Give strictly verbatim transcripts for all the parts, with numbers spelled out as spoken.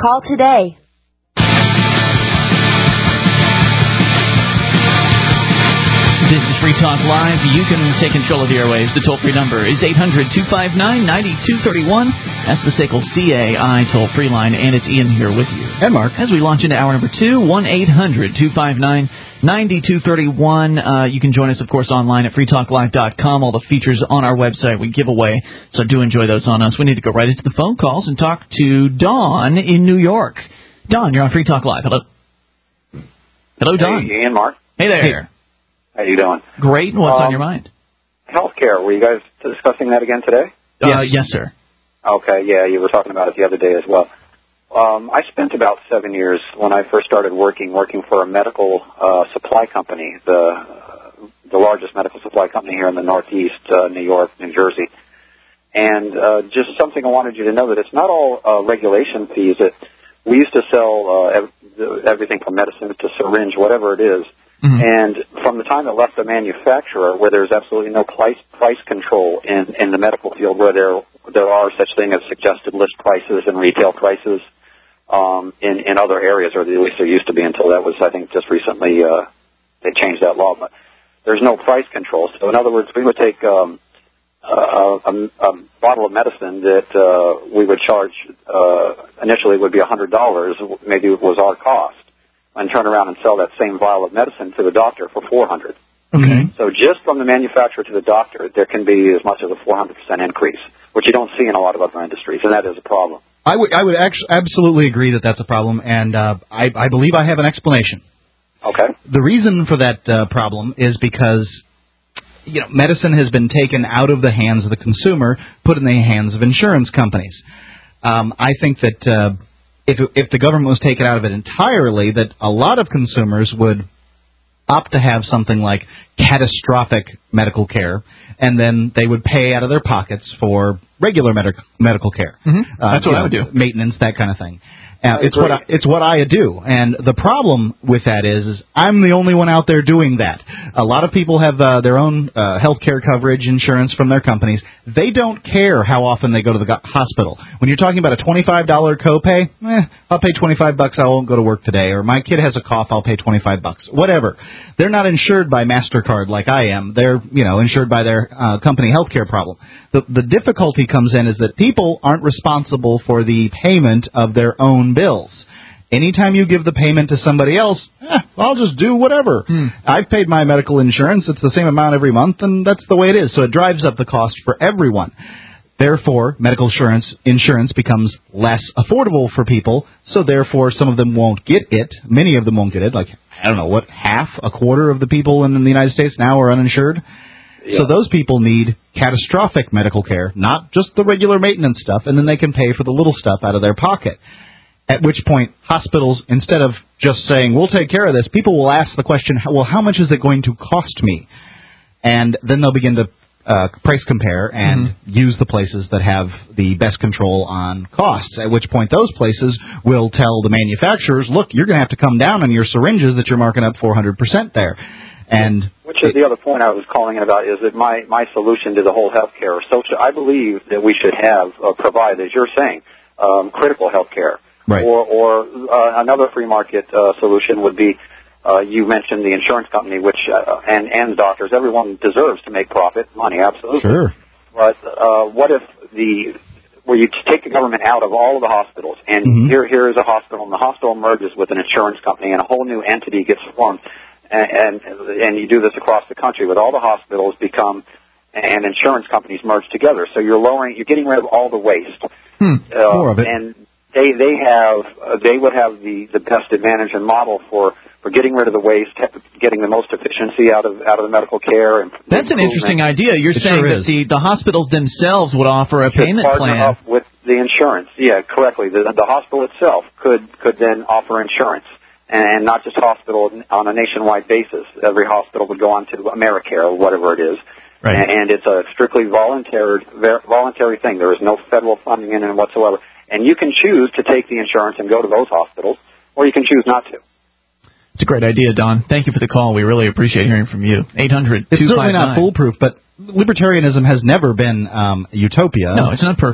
Call today. This is Free Talk Live. You can take control of the airwaves. The toll-free number is eight hundred, two five nine, nine two three one. That's the S A C L C A I toll-free line, and it's Ian here with you. And Mark. As we launch into hour number two, one eight hundred, two five nine, nine two three one. Uh, you can join us, of course, online at free talk live dot com. All the features on our website we give away, so do enjoy those on us. We need to go right into the phone calls and talk to Don in New York. Don, you're on Free Talk Live. Hello. Hello, Don. Hey, Ian, Mark. Hey there. Hey. How you doing? Great. What's um, on your mind? Healthcare. Were you guys discussing that again today? Yes, uh, yes sir. Okay, yeah, you were talking about it the other day as well. Um, I spent about seven years when I first started working, working for a medical uh, supply company, the uh, the largest medical supply company here in the Northeast, uh, New York, New Jersey. And uh, just something I wanted you to know, that it's not all uh, regulation fees. It, we used to sell uh, ev- everything from medicine to syringe, whatever it is. Mm-hmm. And from the time it left the manufacturer, where there's absolutely no price price control in, in the medical field, where there there are such thing as suggested list prices and retail prices um, in in other areas, or at least there used to be until that was, I think, just recently uh, they changed that law. But there's no price control. So in other words, we would take um, a, a, a bottle of medicine that uh, we would charge uh, initially would be one hundred dollars, maybe it was our cost, and turn around and sell that same vial of medicine to the doctor for four hundred dollars. Okay. So just from the manufacturer to the doctor, there can be as much as a four hundred percent increase, which you don't see in a lot of other industries, and that is a problem. I would, I would actually absolutely agree that that's a problem, and uh, I, I believe I have an explanation. Okay. The reason for that uh, problem is because, you know, medicine has been taken out of the hands of the consumer, put in the hands of insurance companies. Um, I think that uh, if if the government was taken out of it entirely, that a lot of consumers would opt to have something like catastrophic medical care, and then they would pay out of their pockets for regular medical medical care. Mm-hmm. Uh, That's what know, I would do. Maintenance, that kind of thing. Uh, it's what I, it's what I do, and the problem with that is, is I'm the only one out there doing that. A lot of people have uh, their own uh, health care coverage insurance from their companies. They don't care how often they go to the go- hospital. When you're talking about a twenty-five dollars copay, eh, I'll pay twenty-five bucks. I won't go to work today. Or my kid has a cough, I'll pay twenty-five bucks. Whatever. They're not insured by MasterCard like I am. They're, you know, insured by their uh, company health care problem. The the difficulty comes in is that people aren't responsible for the payment of their own bills. Anytime you give the payment to somebody else, eh, I'll just do whatever. Hmm. I've paid my medical insurance. It's the same amount every month, and that's the way it is. So it drives up the cost for everyone. Therefore, medical insurance insurance becomes less affordable for people, so therefore some of them won't get it. Many of them won't get it. Like, I don't know, what, half, a quarter of the people in the United States now are uninsured? Yeah. So those people need catastrophic medical care, not just the regular maintenance stuff, and then they can pay for the little stuff out of their pocket. At which point, hospitals, instead of just saying, we'll take care of this, people will ask the question, well, how much is it going to cost me? And then they'll begin to uh, price compare and mm-hmm. use the places that have the best control on costs, at which point those places will tell the manufacturers, look, you're going to have to come down on your syringes that you're marking up four hundred percent there. And which is the other point I was calling in about, is that my, my solution to the whole health care, social, I believe that we should have, uh, provide, as you're saying, um, critical health care. Right. Or, or uh, another free market uh, solution would be, uh, you mentioned the insurance company, which uh, and and doctors. Everyone deserves to make profit, money, absolutely. Sure. But uh, what if the where you take the government out of all of the hospitals, and mm-hmm. here here is a hospital, and the hospital merges with an insurance company, and a whole new entity gets formed, and and, and you do this across the country, with all the hospitals become and insurance companies merge together. So you're lowering, you're getting rid of all the waste. Hmm. Uh, More of it. And They they have uh, they would have the, the best advantage and model for, for getting rid of the waste, getting the most efficiency out of out of the medical care. And that's an interesting idea. You're it saying sure that the, the hospitals themselves would offer a should payment partner plan up with the insurance. Yeah, correctly. The, the hospital itself could could then offer insurance, and not just hospital on a nationwide basis. Every hospital would go on to Americare or whatever it is. Right. And it's a strictly voluntary voluntary thing. There is no federal funding in it whatsoever. And you can choose to take the insurance and go to those hospitals, or you can choose not to. It's a great idea, Don. Thank you for the call. We really appreciate hearing from you. eight hundred It's certainly not foolproof, but libertarianism has never been um, utopia. No, it's not perfect.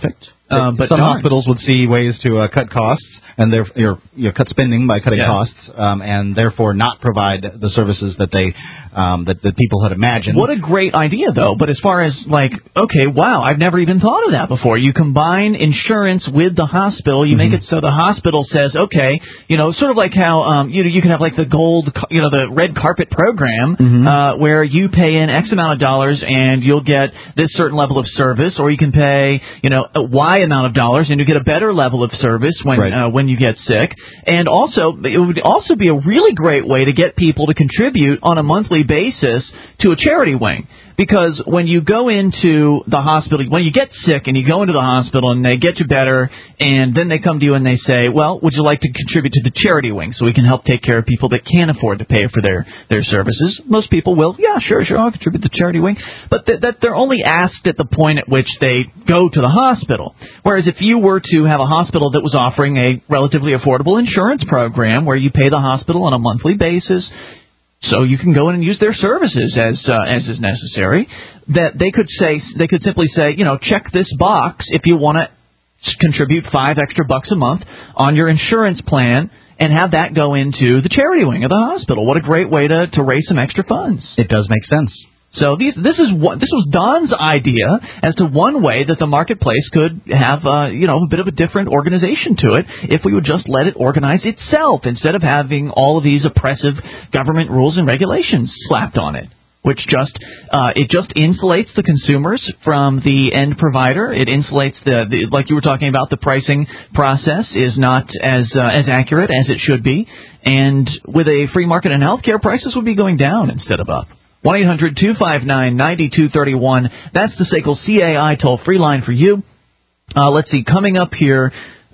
Uh, but some darn. hospitals would see ways to uh, cut costs and therefore you know, cut spending by cutting yeah. costs, um, and therefore not provide the services that they um, that, that people had imagined. What a great idea, though. But as far as like, okay, wow, I've never even thought of that before. You combine insurance with the hospital. You mm-hmm. make it so the hospital says, okay, you know, sort of like how um, you know you can have like the gold, you know, the red carpet program mm-hmm. uh, where you pay in X amount of dollars and you'll get this certain level of service, or you can pay, you know, a Y amount of dollars and you get a better level of service when right. uh, when you get sick. And also, it would also be a really great way to get people to contribute on a monthly basis to a charity wing. Because when you go into the hospital, when you get sick and you go into the hospital and they get you better, and then they come to you and they say, well, would you like to contribute to the charity wing so we can help take care of people that can't afford to pay for their, their services? Most people will, yeah, sure, sure, I'll contribute to the charity wing. But th- that they're only asked at the point at which they go to the hospital. Whereas if you were to have a hospital that was offering a relatively affordable insurance program where you pay the hospital on a monthly basis, so you can go in and use their services as uh, as is necessary, that they could say they could simply say, you know, check this box if you want to contribute five extra bucks a month on your insurance plan and have that go into the charity wing of the hospital. What a great way to, to raise some extra funds. It does make sense. So these, this is what this was Don's idea as to one way that the marketplace could have, uh, you know, a bit of a different organization to it if we would just let it organize itself instead of having all of these oppressive government rules and regulations slapped on it, which just uh, it just insulates the consumers from the end provider. It insulates the, the like you were talking about, the pricing process is not as uh, as accurate as it should be, and with a free market in healthcare, prices would be going down instead of up. one eight hundred two five nine nine two three one. That's the S A C L C A I toll-free line for you. Uh, let's see, coming up here,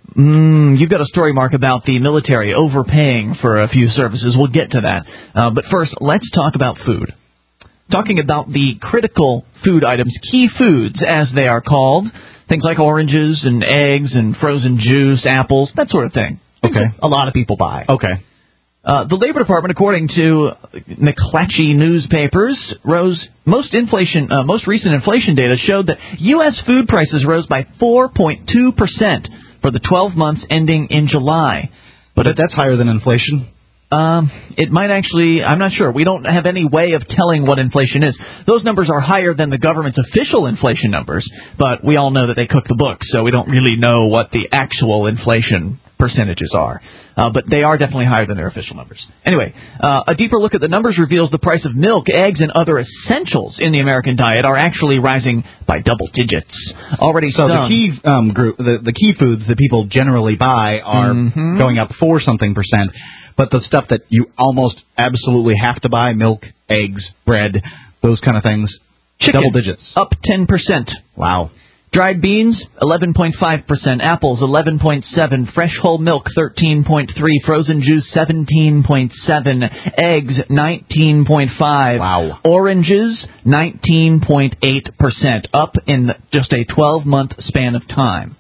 mm, you've got a story, Mark, about the military overpaying for a few services. We'll get to that. Uh, but first, let's talk about food. Talking about the critical food items, key foods as they are called, things like oranges and eggs and frozen juice, apples, that sort of thing. Okay. A lot of people buy. Okay. Uh, the Labor Department, according to McClatchy newspapers, rose most inflation, uh, most recent inflation data showed that U S food prices rose by four point two percent for the twelve months ending in July. But that's higher than inflation. Um, it might actually, I'm not sure. We don't have any way of telling what inflation is. Those numbers are higher than the government's official inflation numbers, but we all know that they cook the books, so we don't really know what the actual inflation percentages are. Uh, but they are definitely higher than their official numbers. Anyway, uh, a deeper look at the numbers reveals the price of milk, eggs, and other essentials in the American diet are actually rising by double digits. Already so stung. the key um, group, the, the key foods that people generally buy are mm-hmm. going up four something percent. But the stuff that you almost absolutely have to buy, milk, eggs, bread, those kind of things, Chicken, double digits. Up ten percent. Wow. Dried beans, eleven point five percent. Apples, eleven point seven. Fresh whole milk, thirteen point three. Frozen juice, seventeen point seven. Eggs, nineteen point five. Wow. Oranges, nineteen point eight percent. Up in just a twelve-month span of time.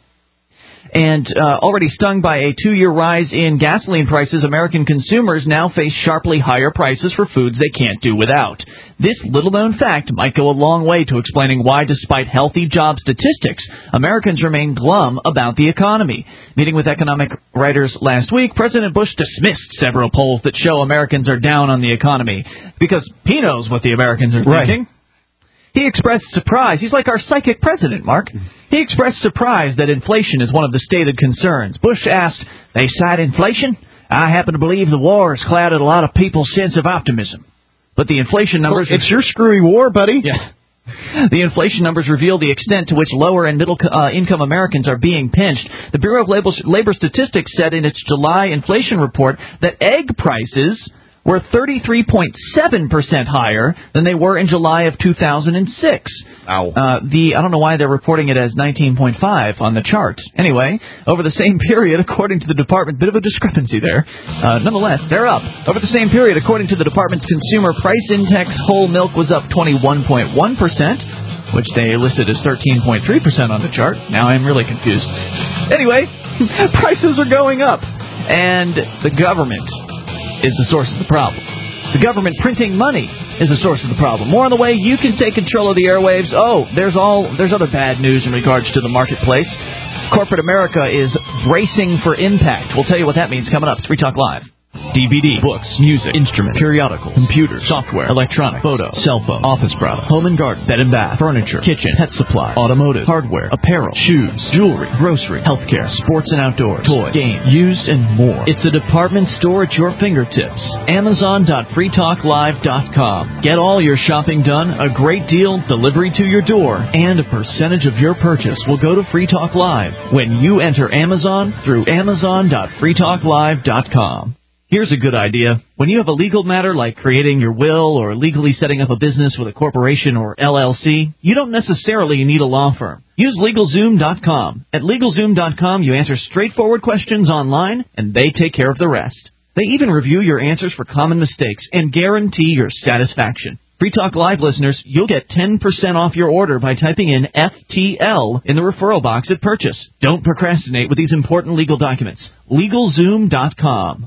And uh, already stung by a two-year rise in gasoline prices, American consumers now face sharply higher prices for foods they can't do without. This little-known fact might go a long way to explaining why, despite healthy job statistics, Americans remain glum about the economy. Meeting with economic writers last week, President Bush dismissed several polls that show Americans are down on the economy, because he knows what the Americans are thinking. Right. He expressed surprise. He's like our psychic president, Mark. He expressed surprise that inflation is one of the stated concerns. Bush asked, they cite inflation? I happen to believe the war has clouded a lot of people's sense of optimism. But the inflation numbers... Well, it's your screwy war, buddy. Yeah. The inflation numbers reveal the extent to which lower and middle uh, income Americans are being pinched. The Bureau of Labor, Labor Statistics said in its July inflation report that egg prices were thirty-three point seven percent higher than they were in July of two thousand six. Wow. Uh, the I don't know why they're reporting it as nineteen point five on the chart. Anyway, over the same period, according to the department, bit of a discrepancy there. Uh, nonetheless, they're up. Over the same period, according to the department's Consumer Price Index, whole milk was up twenty-one point one percent, which they listed as thirteen point three percent on the chart. Now I'm really confused. Anyway, prices are going up, and the government is the source of the problem. The government printing money is the source of the problem. More on the way you can take control of the airwaves. Oh, there's all there's other bad news in regards to the marketplace. Corporate America is bracing for impact. We'll tell you what that means coming up. It's Free Talk Live. D V D, books, music, instruments, periodicals, computers, software, electronics, photo, cell phone, office products, home and garden, bed and bath, furniture, kitchen, pet supply, automotive, hardware, apparel, shoes, jewelry, grocery, healthcare, sports and outdoors, toys, games, used, and more. It's a department store at your fingertips. Amazon dot free talk live dot com. Get all your shopping done, a great deal, delivery to your door, and a percentage of your purchase will go to Free Talk Live when you enter Amazon through Amazon dot free talk live dot com. Here's a good idea. When you have a legal matter like creating your will or legally setting up a business with a corporation or L L C, you don't necessarily need a law firm. Use LegalZoom dot com. At LegalZoom dot com, you answer straightforward questions online, and they take care of the rest. They even review your answers for common mistakes and guarantee your satisfaction. Free Talk Live listeners, you'll get ten percent off your order by typing in F T L in the referral box at purchase. Don't procrastinate with these important legal documents. LegalZoom dot com.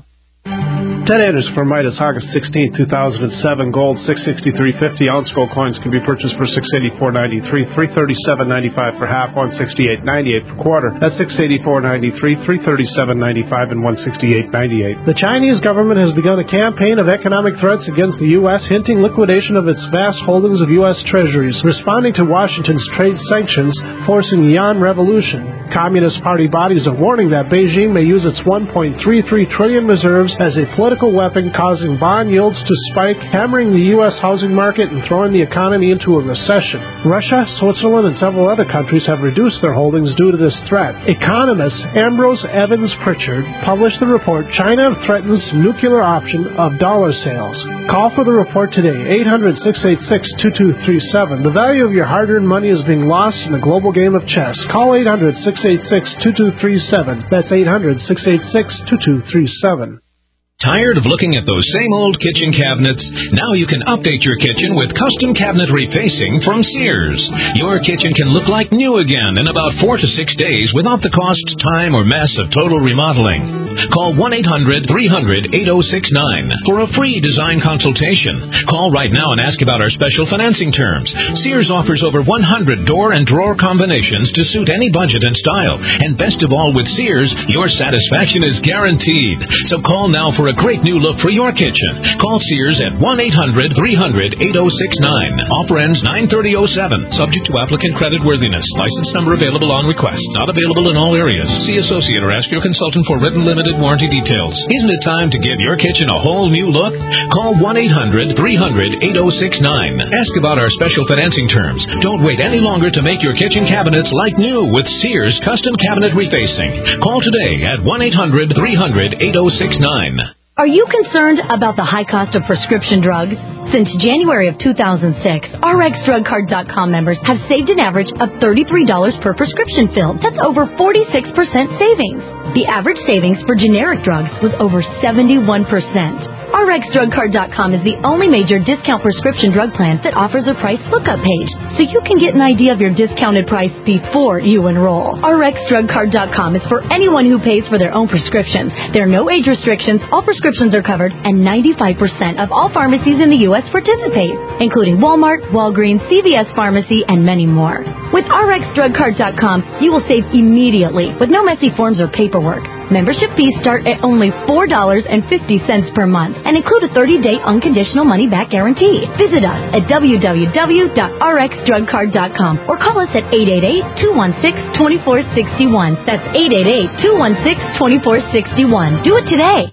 Ted Anderson for Midas, August sixteenth, two thousand seven. Gold six sixty-three fifty. Ounce gold coins can be purchased for six eighty-four ninety-three, three thirty-seven ninety-five for half, one sixty-eight ninety-eight per quarter. That's six eighty-four ninety-three, three thirty-seven ninety-five, and one sixty-eight ninety-eight. The Chinese government has begun a campaign of economic threats against the U S, hinting liquidation of its vast holdings of U S treasuries, responding to Washington's trade sanctions, forcing the yuan revolution. Communist Party bodies are warning that Beijing may use its one point three three trillion reserves as a political weapon, causing bond yields to spike, hammering the U S housing market and throwing the economy into a recession. Russia, Switzerland, and several other countries have reduced their holdings due to this threat. Economist Ambrose Evans Pritchard published the report, China Threatens Nuclear Option of Dollar Sales. Call for the report today, eight hundred, six eight six, two two three seven. The value of your hard-earned money is being lost in the global game of chess. Call eight hundred, six eight six, two two three seven. That's eight hundred, six eight six, two two three seven. Tired of looking at those same old kitchen cabinets? Now you can update your kitchen with custom cabinet refacing from Sears. Your kitchen can look like new again in about four to six days without the cost, time, or mess of total remodeling. Call one eight hundred, three hundred, eight oh six nine for a free design consultation. Call right now and ask about our special financing terms. Sears offers over one hundred door and drawer combinations to suit any budget and style. And best of all, with Sears, your satisfaction is guaranteed. So call now for a great new look for your kitchen. Call Sears at one eight hundred, three hundred, eight oh six nine. Offer ends nine thirty oh seven. Subject to applicant creditworthiness. License number available on request. Not available in all areas. See associate or ask your consultant for written limited warranty details. Isn't it time to give your kitchen a whole new look? Call one eight hundred, three hundred, eight oh six nine. Ask about our special financing terms. Don't wait any longer to make your kitchen cabinets like new with Sears Custom Cabinet Refacing. Call today at one eight hundred, three hundred, eight oh six nine. Are you concerned about the high cost of prescription drugs? Since January of two thousand six, R X drug card dot com members have saved an average of thirty-three dollars per prescription filled. That's over forty-six percent savings. The average savings for generic drugs was over seventy-one percent. R X drug card dot com is the only major discount prescription drug plan that offers a price lookup page, so you can get an idea of your discounted price before you enroll. R X drug card dot com is for anyone who pays for their own prescriptions. There are no age restrictions, all prescriptions are covered, and ninety-five percent of all pharmacies in the U S participate, including Walmart, Walgreens, C V S Pharmacy, and many more. With R X drug card dot com, you will save immediately with no messy forms or paperwork. Membership fees start at only four dollars and fifty cents per month and include a thirty-day unconditional money-back guarantee. Visit us at w w w dot r x drug card dot com or call us at eight eight eight, two one six, two four six one. That's eight eight eight, two one six, two four six one. Do it today.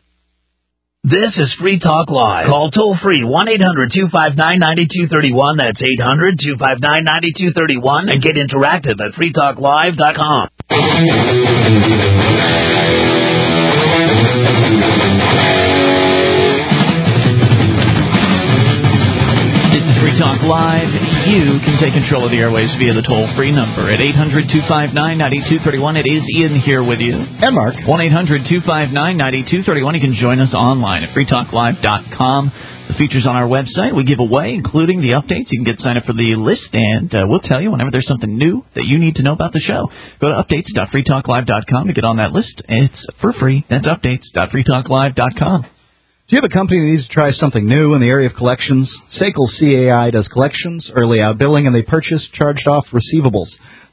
This is Free Talk Live. Call toll-free one eight hundred, two five nine, nine two three one. That's eight hundred, two five nine, nine two three one. And get interactive at free talk live dot com. Free Talk Live. You can take control of the airwaves via the toll-free number at eight hundred, two five nine, nine two three one. It is Ian here with you. And Mark. one eight hundred, two five nine, nine two three one. You can join us online at free talk live dot com. The features on our website we give away, including the updates. You can get signed up for the list, and uh, we'll tell you whenever there's something new that you need to know about the show. Go to updates dot free talk live dot com to get on that list. It's for free. That's updates dot free talk live dot com. Do you have a company that needs to try something new in the area of collections? S A C L C A I does collections, early out billing, and they purchase charged-off receivables.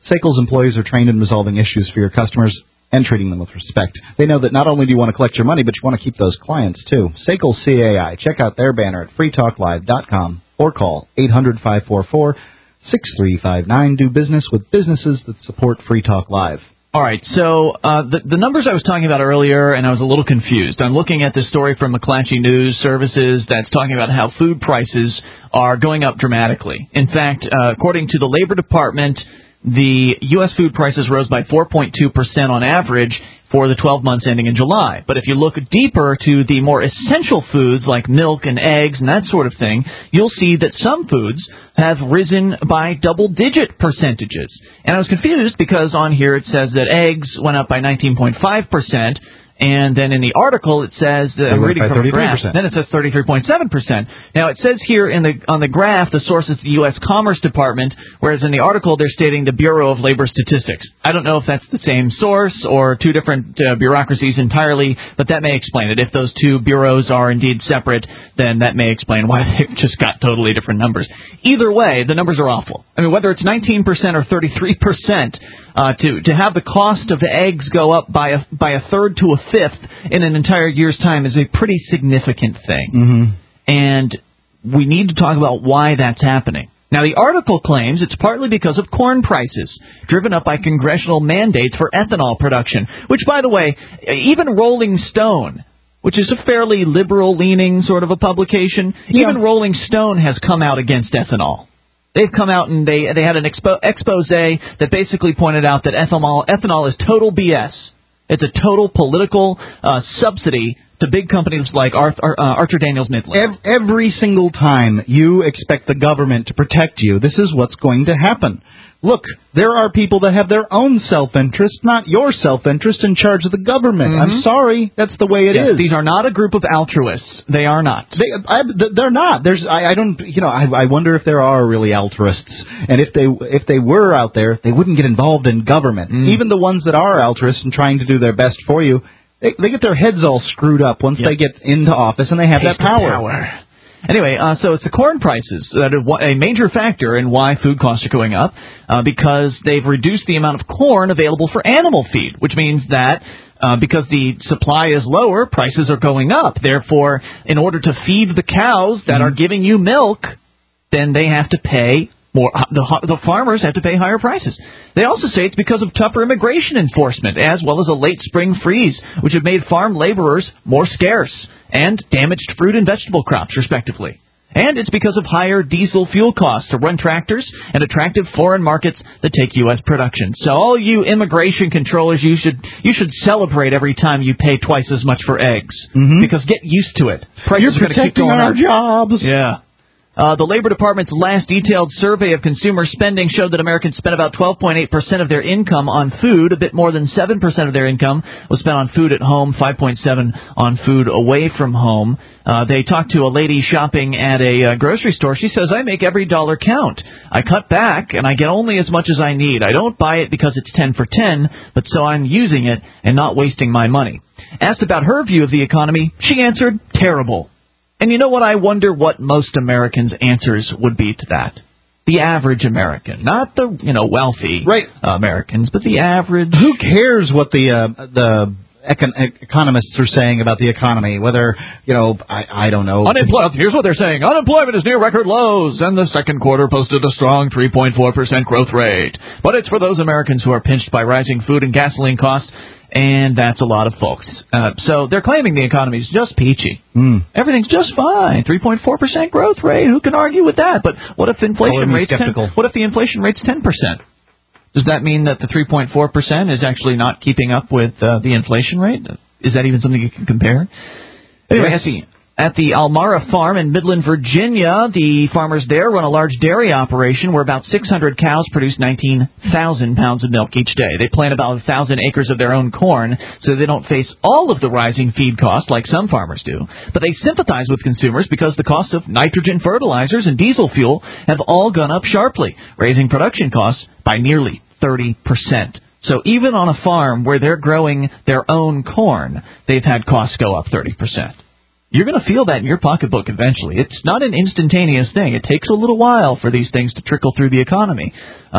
SACL's employees are trained in resolving issues for your customers and treating them with respect. They know that not only do you want to collect your money, but you want to keep those clients, too. SACL C A I. Check out their banner at free talk live dot com or call eight hundred, five four four, six three five nine. Do business with businesses that support Free Talk Live. All right, so uh, the, the numbers I was talking about earlier, and I was a little confused. I'm looking at this story from McClatchy News Services that's talking about how food prices are going up dramatically. In fact, uh, according to the Labor Department, the U S food prices rose by four point two percent on average for the twelve months ending in July. But if you look deeper to the more essential foods like milk and eggs and that sort of thing, you'll see that some foods have risen by double-digit percentages. And I was confused because on here it says that eggs went up by nineteen point five percent, and then in the article it says that I'm reading from the graph. Then it says thirty-three point seven percent. Now it says here in the on the graph the source is the U S Commerce Department, whereas in the article they're stating the Bureau of Labor Statistics. I don't know if that's the same source or two different uh, bureaucracies entirely, but that may explain it. If those two bureaus are indeed separate, then that may explain why they've just got totally different numbers. Either way, the numbers are awful. I mean, whether it's nineteen percent or thirty-three percent, uh, to to have the cost of eggs go up by a by a third to a fifth in an entire year's time is a pretty significant thing. Mm-hmm. And we need to talk about why that's happening. Now, the article claims it's partly because of corn prices, driven up by congressional mandates for ethanol production, which, by the way, even Rolling Stone, which is a fairly liberal-leaning sort of a publication, yeah. even Rolling Stone has come out against ethanol. They've come out and they they had an expo- expose that basically pointed out that ethanol ethanol is total B S. It's a total political uh, subsidy to big companies like Arthur, uh, Archer Daniels Midland. Every single time you expect the government to protect you, this is what's going to happen. Look, there are people that have their own self-interest, not your self-interest, in charge of the government. Mm-hmm. I'm sorry, that's the way it yes, is. These are not a group of altruists. They are not. They, I, they're not. There's, I, I don't, you know, I, I wonder if there are really altruists, and if they, if they were out there, they wouldn't get involved in government. Mm. Even the ones that are altruists and trying to do their best for you, they, they get their heads all screwed up once yep. they get into office and they have Taste that power. power. Anyway, uh, so it's the corn prices that are a major factor in why food costs are going up, uh, because they've reduced the amount of corn available for animal feed, which means that uh, because the supply is lower, prices are going up. Therefore, in order to feed the cows that mm-hmm. are giving you milk, then they have to pay more. The, the farmers have to pay higher prices. They also say it's because of tougher immigration enforcement, as well as a late spring freeze, which have made farm laborers more scarce and damaged fruit and vegetable crops, respectively. And it's because of higher diesel fuel costs to run tractors and attractive foreign markets that take U S production. So all you immigration controllers, you should you should celebrate every time you pay twice as much for eggs, mm-hmm. because get used to it. Prices You're protecting are our up. jobs. Yeah. Uh, the Labor Department's last detailed survey of consumer spending showed that Americans spent about twelve point eight percent of their income on food. A bit more than seven percent of their income was spent on food at home, five point seven percent on food away from home. Uh, they talked to a lady shopping at a uh, grocery store. She says, I make every dollar count. I cut back, and I get only as much as I need. I don't buy it because it's ten for ten, but so I'm using it and not wasting my money. Asked about her view of the economy, she answered, terrible. And you know what? I wonder what most Americans' answers would be to that. The average American, not the you know wealthy right. uh, Americans, but the average. Who cares what the uh, the econ- economists are saying about the economy? Whether you know, I I don't know. Unemployment. Here's what they're saying: unemployment is near record lows, and the second quarter posted a strong three point four percent growth rate. But it's for those Americans who are pinched by rising food and gasoline costs. And that's a lot of folks. Uh, so they're claiming the economy's just peachy. Mm. Everything's just fine. three point four percent growth rate. Who can argue with that? But what if inflation rate's ten, what if the inflation rate's ten percent? Does that mean that the three point four percent is actually not keeping up with uh, the inflation rate? Is that even something you can compare? Anyway, yes. I see. At the Almara Farm in Midland, Virginia, the farmers there run a large dairy operation where about six hundred cows produce nineteen thousand pounds of milk each day. They plant about one thousand acres of their own corn, so they don't face all of the rising feed costs like some farmers do. But they sympathize with consumers because the cost of nitrogen fertilizers and diesel fuel have all gone up sharply, raising production costs by nearly thirty percent. So even on a farm where they're growing their own corn, they've had costs go up thirty percent. You're going to feel that in your pocketbook eventually. It's not an instantaneous thing. It takes a little while for these things to trickle through the economy. Uh,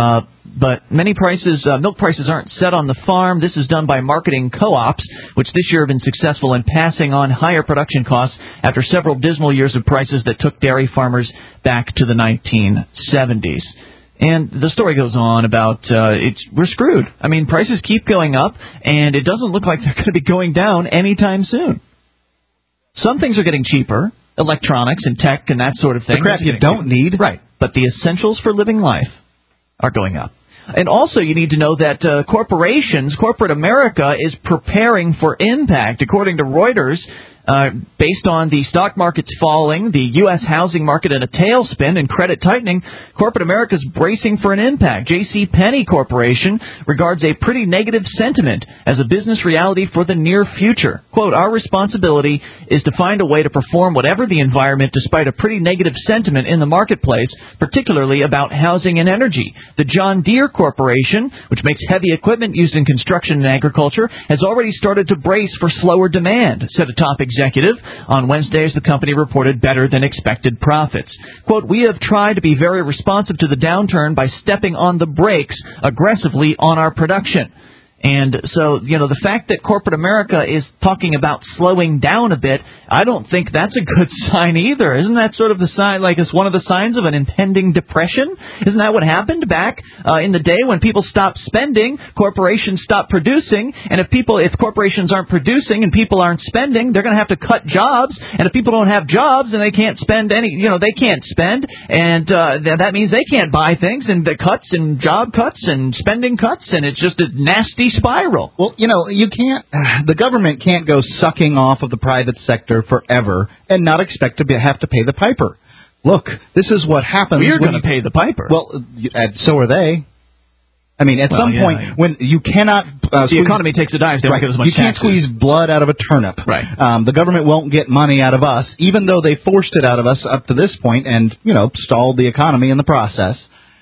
But many prices, uh, milk prices aren't set on the farm. This is done by marketing co-ops, which this year have been successful in passing on higher production costs after several dismal years of prices that took dairy farmers back to the nineteen seventies. And the story goes on about uh, it's we're screwed. I mean, prices keep going up, and it doesn't look like they're going to be going down anytime soon. Some things are getting cheaper, electronics and tech and that sort of thing. The crap you don't need. Right, but the essentials for living life are going up. And also you need to know that uh, corporations, corporate America, is preparing for impact. According to Reuters, uh, based on the stock markets falling, the U S housing market in a tailspin, and credit tightening, corporate America is bracing for an impact. J C. Penney Corporation regards a pretty negative sentiment as a business reality for the near future. Quote, our responsibility is to find a way to perform whatever the environment despite a pretty negative sentiment in the marketplace, particularly about housing and energy. The John Deere Corporation, which makes heavy equipment used in construction and agriculture, has already started to brace for slower demand, said a top executive. On Wednesday, as the company reported better than expected profits. Quote, we have tried to be very responsive to the downturn by stepping on the brakes aggressively on our production. And so, you know, the fact that corporate America is talking about slowing down a bit, I don't think that's a good sign either. Isn't that sort of the sign, like it's one of the signs of an impending depression? Isn't that what happened back uh, in the day when people stopped spending, corporations stopped producing, and if people, if corporations aren't producing and people aren't spending, they're going to have to cut jobs, and if people don't have jobs, then they can't spend any, you know, they can't spend, and uh, that means they can't buy things, and the cuts and job cuts and spending cuts, and it's just a nasty spiral. Well, you know, you can't, the government can't go sucking off of the private sector forever and not expect to be, have to pay the piper. Look, this is what happens. We're going to pay the piper. Well, and so are they. I mean, at well, some yeah, point, yeah. when you cannot... Uh, the squeeze, economy takes a dive, they right, don't get as much you can't taxes. squeeze blood out of a turnip. Right. Um, the government won't get money out of us, even though they forced it out of us up to this point and, you know, stalled the economy in the process.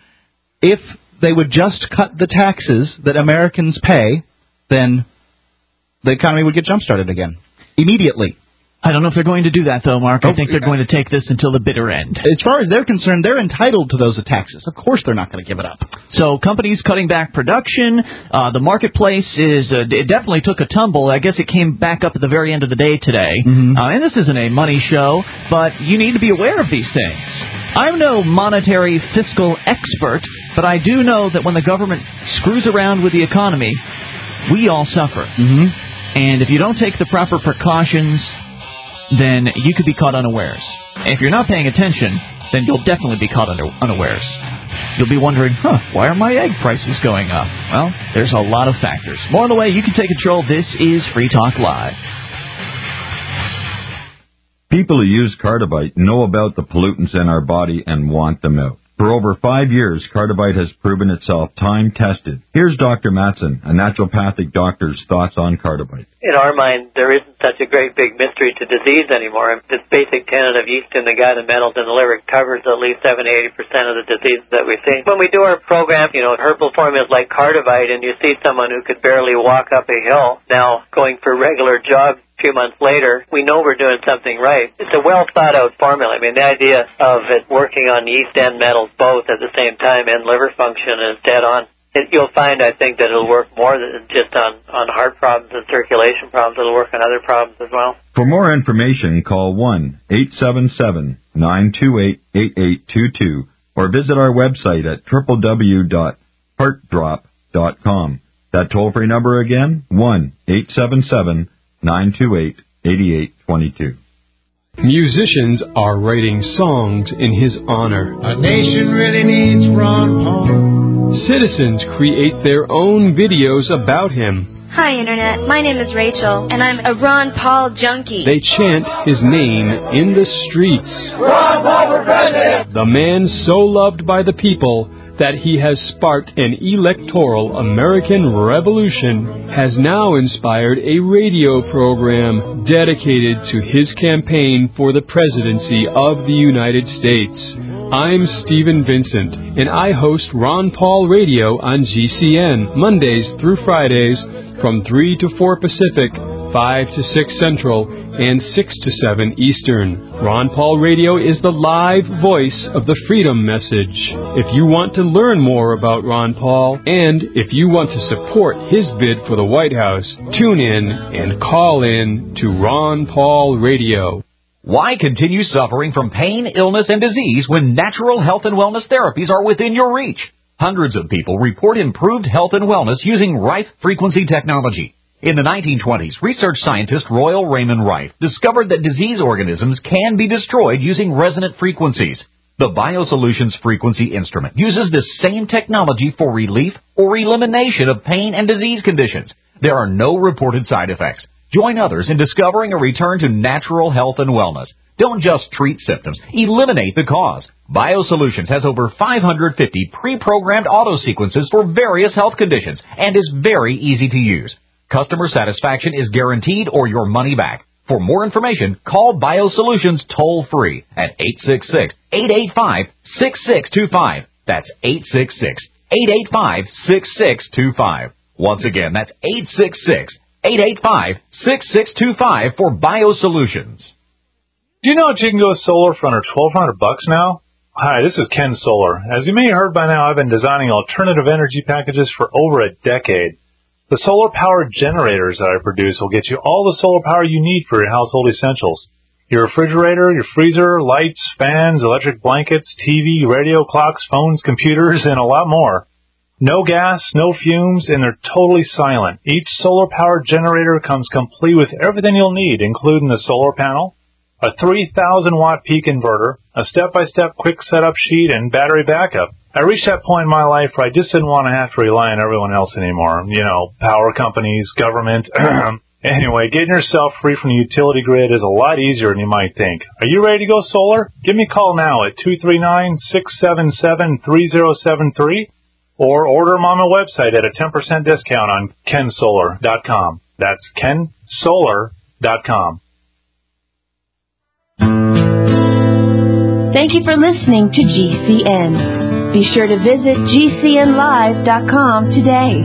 If they would just cut the taxes that Americans pay, then the economy would get jump-started again, immediately. I don't know if they're going to do that, though, Mark. I think they're going to take this until the bitter end. As far as they're concerned, they're entitled to those taxes. Of course they're not going to give it up. So companies cutting back production. Uh, the marketplace is uh, it definitely took a tumble. I guess it came back up at the very end of the day today. Mm-hmm. Uh, and this isn't a money show, but you need to be aware of these things. I'm no monetary fiscal expert, but I do know that when the government screws around with the economy, we all suffer. Mm-hmm. And if you don't take the proper precautions, then you could be caught unawares. If you're not paying attention, then you'll definitely be caught under, unawares. You'll be wondering, huh, why are my egg prices going up? Well, there's a lot of factors. More on the way. You can take control. This is Free Talk Live. People who use Cardivite know about the pollutants in our body and want them out. For over five years, Cardivite has proven itself time-tested. Here's Doctor Matson, a naturopathic doctor's thoughts on Cardivite. In our mind, there isn't such a great big mystery to disease anymore. This basic tenet of yeast in the gut and metals in the liver covers at least seventy to eighty percent of the diseases that we see. When we do our program, you know, herbal formulas like Cardivite, and you see someone who could barely walk up a hill now going for regular jogs a few months later, we know we're doing something right. It's a well-thought-out formula. I mean, the idea of it working on yeast and metals both at the same time and liver function is dead on. It, you'll find, I think, that it'll work more than just on, on heart problems and circulation problems. It'll work on other problems as well. For more information, call one eight seven seven, nine two eight, eight eight two two or visit our website at w w w dot heart drop dot com. That toll-free number again, one eight seven seven, nine two eight, eight eight two two. Musicians are writing songs in his honor. Our nation really needs Ron Paul. Citizens create their own videos about him. Hi, Internet. My name is Rachel, and I'm a Ron Paul junkie. They chant his name in the streets. Ron Paul for president! The man so loved by the people that he has sparked an electoral American revolution has now inspired a radio program dedicated to his campaign for the presidency of the United States. I'm Stephen Vincent, and I host Ron Paul Radio on G C N, Mondays through Fridays from three to four Pacific, five to six Central, and six to seven Eastern. Ron Paul Radio is the live voice of the freedom message. If you want to learn more about Ron Paul, and if you want to support his bid for the White House, tune in and call in to Ron Paul Radio. Why continue suffering from pain, illness, and disease when natural health and wellness therapies are within your reach? Hundreds of people report improved health and wellness using Rife frequency technology. In the nineteen twenties, research scientist Royal Raymond Rife discovered that disease organisms can be destroyed using resonant frequencies. The BioSolutions frequency instrument uses this same technology for relief or elimination of pain and disease conditions. There are no reported side effects. Join others in discovering a return to natural health and wellness. Don't just treat symptoms. Eliminate the cause. BioSolutions has over five hundred fifty pre-programmed auto sequences for various health conditions and is very easy to use. Customer satisfaction is guaranteed or your money back. For more information, call BioSolutions toll-free at eight six six, eight eight five, six six two five. That's eight six six, eight eight five, six six two five. Once again, that's eight six six, eight eight five, six six two five for BioSolutions. Do you know that you can go solar for under twelve hundred bucks now? Hi, this is Ken Solar. As you may have heard by now, I've been designing alternative energy packages for over a decade. The solar-powered generators that I produce will get you all the solar power you need for your household essentials. Your refrigerator, your freezer, lights, fans, electric blankets, T V, radio, clocks, phones, computers, and a lot more. No gas, no fumes, and they're totally silent. Each solar-powered generator comes complete with everything you'll need, including the solar panel, a three thousand watt peak inverter, a step-by-step quick setup sheet, and battery backup. I reached that point in my life where I just didn't want to have to rely on everyone else anymore. You know, power companies, government. Anyway, getting yourself free from the utility grid is a lot easier than you might think. Are you ready to go solar? Give me a call now at two three nine, six seven seven, three zero seven three or order them on my website at a ten percent discount on ken solar dot com. That's ken solar dot com. Thank you for listening to G C N. Be sure to visit G C N live dot com today.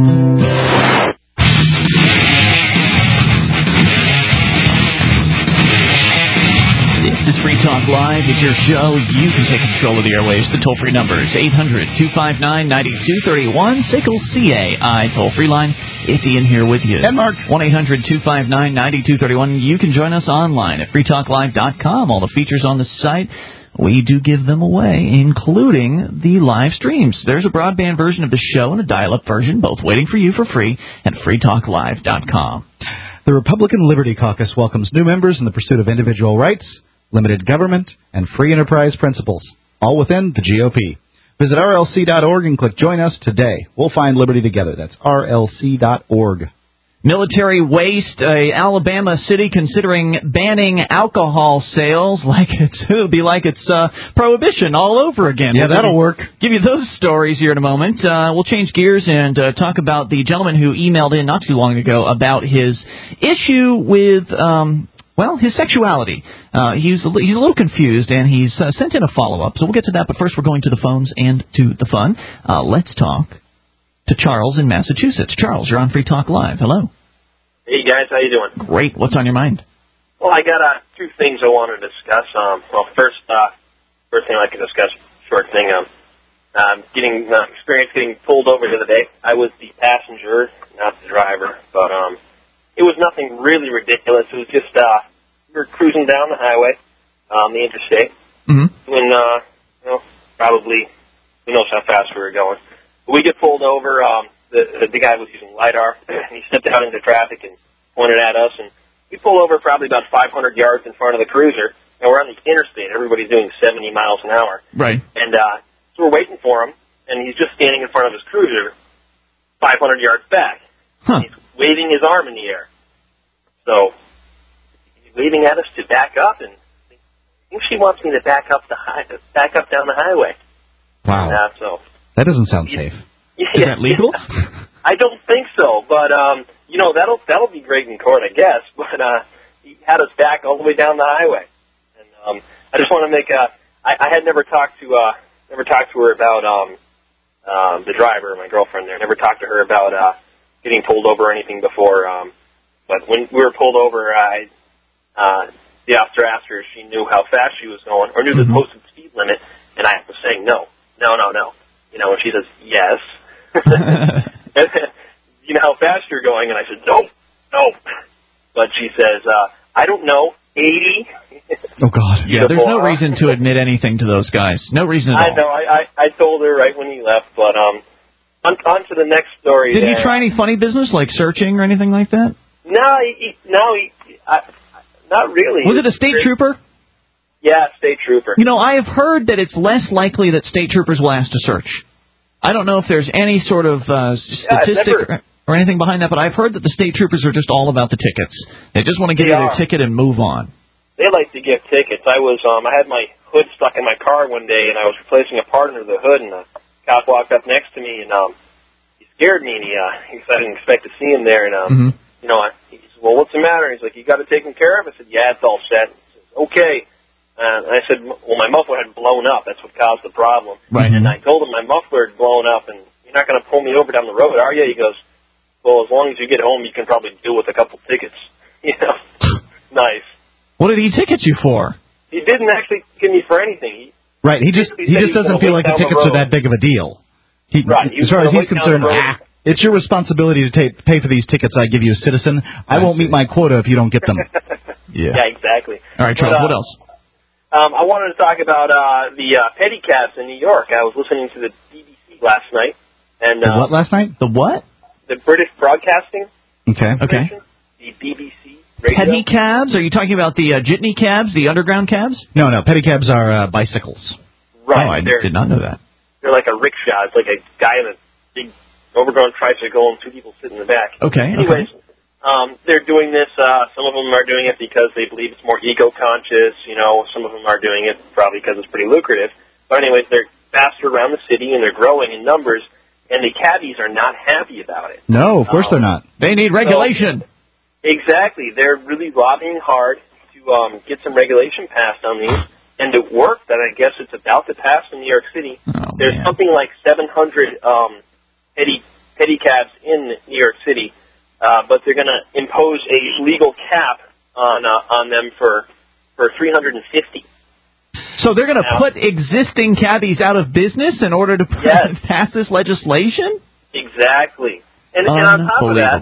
This is Free Talk Live. It's your show. You can take control of the airwaves. The toll-free number is eight hundred, two five nine, nine two three one. S I C L C A I toll-free line. It's Ian here with you. And Mark. one eight hundred, two five nine, nine two three one. You can join us online at free talk live dot com. All the features on the site, we do give them away, including the live streams. There's a broadband version of the show and a dial-up version, both waiting for you for free at free talk live dot com. The Republican Liberty Caucus welcomes new members in the pursuit of individual rights, limited government, and free enterprise principles, all within the G O P. Visit R L C dot org and click Join Us today. We'll find liberty together. That's R L C dot org. Military waste, uh, Alabama city considering banning alcohol sales like it's, it would be like it's uh, prohibition all over again. Yeah, we'll that'll work. Give you those stories here in a moment. Uh, we'll change gears and uh, talk about the gentleman who emailed in not too long ago about his issue with... Um, Well, his sexuality. Uh, he's a, he's a little confused, and he's uh, sent in a follow-up. So we'll get to that, but first we're going to the phones and to the fun. Uh, let's talk to Charles in Massachusetts. Charles, you're on Free Talk Live. Hello. Hey, guys. How you doing? Great. What's on your mind? Well, I got uh, two things I want to discuss. Um, well, first, uh, first thing I'd like to discuss, short thing, um, um, getting uh, experience getting pulled over the other day. I was the passenger, not the driver, but um. It was nothing really ridiculous. It was just, uh, we were cruising down the highway, um, the interstate, mm-hmm. when, uh, you know, probably, who knows how fast we were going. We get pulled over, um, the, the guy was using LiDAR, and he stepped out into traffic and pointed at us, and we pull over probably about five hundred yards in front of the cruiser, and we're on the interstate. Everybody's doing seventy miles an hour. Right. And, uh, so we're waiting for him, and he's just standing in front of his cruiser five hundred yards back. Huh. He's waving his arm in the air. So he's waving at us to back up, and I think she wants me to back up the high, back up down the highway. Wow. Uh, so that doesn't sound safe. Yeah, Is that legal? I don't think so, but um, you know that'll that'll be great in court, I guess. But uh, he had us back all the way down the highway, and um, I just want to make a. I, I had never talked to uh, never talked to her about um, um, the driver, my girlfriend there. Never talked to her about uh, getting pulled over or anything before. Um, But when we were pulled over, I, uh, the officer asked her if she knew how fast she was going or knew mm-hmm. the posted speed limit, and I was saying no, no, no, no. You know, and she says, yes. You know how fast you're going? And I said, no, no. But she says, uh, I don't know, eighty. Oh, God. Yeah, there's no reason to admit anything to those guys. No reason at all. I know. I, I, I told her right when he left, but um, on, on to the next story. Did there. he try any funny business, like searching or anything like that? No, he, he, no, he, I, not really. Was it a state trooper? Yeah, state trooper. You know, I have heard that it's less likely that state troopers will ask to search. I don't know if there's any sort of uh, statistic yeah, or anything behind that, but I've heard that the state troopers are just all about the tickets. They just want to give you their ticket and move on. They like to give tickets. I was, um, I had my hood stuck in my car one day, and I was replacing a part under the hood, and a cop walked up next to me, and um, he scared me, and he, uh, he said I didn't expect to see him there, and um, mm-hmm. you know, I, he said, well, what's the matter? He's like, you got it taken care of? I said, yeah, it's all set. He says, okay. Uh, and I said, well, my muffler had blown up. That's what caused the problem. Right. And I told him my muffler had blown up, and you're not going to pull me over down the road, are you? He goes, well, as long as you get home, you can probably deal with a couple tickets. You know, nice. What did he ticket you for? He didn't actually ticket me for anything. He, right. He just he just doesn't feel like the tickets are that big of a deal. He, right. He as far as he's concerned, ah, it's your responsibility to take, pay for these tickets I give you as citizen. I, I won't see. meet my quota if you don't get them. Yeah. Yeah, exactly. All right, Charles, but, uh, what else? Um, I wanted to talk about uh, the uh, pedicabs in New York. I was listening to the B B C last night. And, the uh, what last night? The what? The British Broadcasting. Okay. Okay. The B B C radio. Pedicabs? Are you talking about the uh, jitney cabs, the underground cabs? No, no. Pedicabs are uh, bicycles. Right. Oh, I they're, did not know that. They're like a rickshaw. It's like a guy in a big overgrown tricycle and two people sit in the back. Okay. Anyways, okay. Um, they're doing this. Uh, some of them are doing it because they believe it's more eco-conscious. You know, some of them are doing it probably because it's pretty lucrative. But anyways, they're faster around the city and they're growing in numbers. And the cabbies are not happy about it. No, of course um, they're not. They need regulation. So, exactly. They're really lobbying hard to um, get some regulation passed on these. And it worked, and I guess it's about to pass in New York City. Oh, There's man. something like seven hundred um, pedi pedicabs in New York City, uh, but they're going to impose a legal cap on uh, on them for for three hundred fifty. So they're going to put existing cabbies out of business in order to yes. pass this legislation? Exactly. And, and on top of that,